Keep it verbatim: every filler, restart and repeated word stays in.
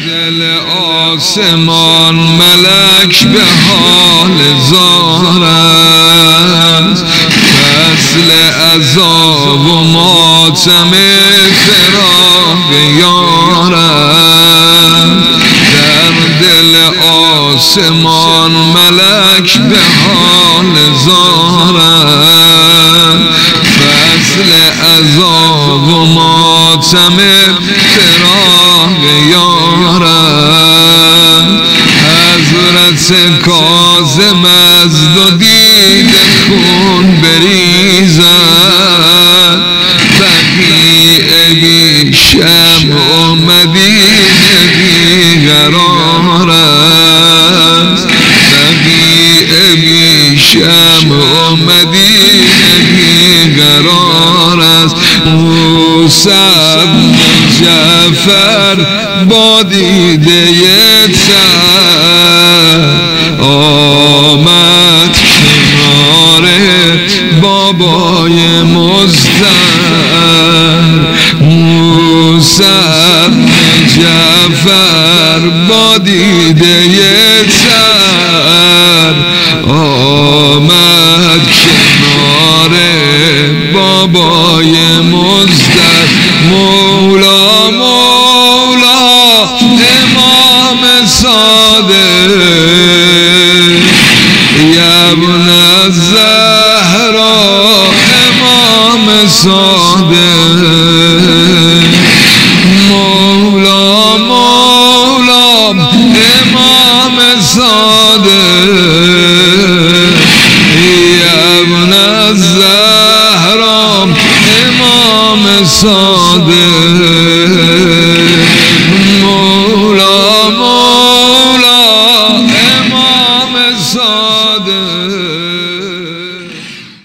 دل آسمان ملک به حال زار است، فصل عذاب و ماتم فراق یار است. در دل آسمان ملک به حال زار است، فصل عذاب و ماتم فراق یار است. حضرت کاظم از دو دیده خون بریزد، بقیع بی شمع و مدینه بیقرار است، بقیع بی شمع و مدینه بیقرار است. موسی بن جعفر با دیده تر آمد کنار بابای مزدر. موسی بن جعفر با دیده تر آمد کنار بابای مزدر. مولا مولا امام صادق، یا ابن الزهرا امام صادق. مولا مولا امام صادق، یا ابن الزهرا امام صادق. مولا مولا امام صادق.